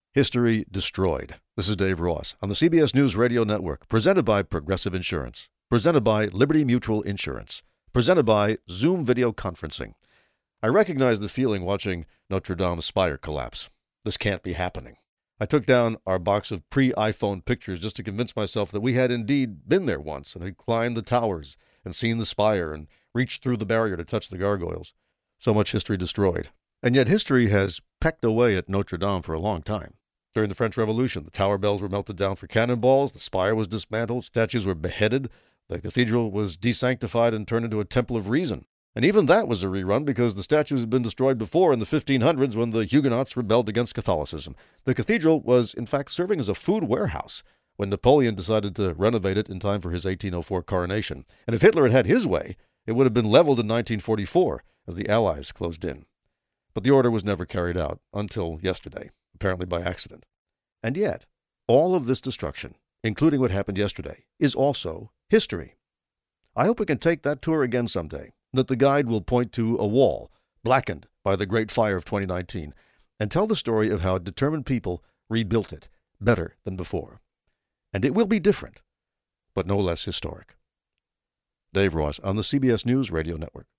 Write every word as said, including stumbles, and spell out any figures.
History Destroyed. This is Dave Ross on the C B S News Radio Network, presented by Progressive Insurance, presented by Liberty Mutual Insurance, presented by Zoom Video Conferencing. I recognize the feeling watching Notre Dame's spire collapse. This can't be happening. I took down our box of pre-iPhone pictures just to convince myself that we had indeed been there once and had climbed the towers and seen the spire and reached through the barrier to touch the gargoyles. So much history destroyed. And yet history has pecked away at Notre Dame for a long time. During the French Revolution, the tower bells were melted down for cannonballs, the spire was dismantled, statues were beheaded, the cathedral was desanctified and turned into a temple of reason. And even that was a rerun because the statues had been destroyed before in the fifteen hundreds when the Huguenots rebelled against Catholicism. The cathedral was, in fact, serving as a food warehouse when Napoleon decided to renovate it in time for his eighteen oh four coronation. And if Hitler had had his way, it would have been leveled in nineteen forty-four as the Allies closed in. But the order was never carried out until yesterday, apparently by accident. And yet, all of this destruction, including what happened yesterday, is also history. I hope we can take that tour again someday, that the guide will point to a wall blackened by the Great Fire of twenty nineteen and tell the story of how determined people rebuilt it better than before. And it will be different, but no less historic. Dave Ross on the C B S News Radio Network.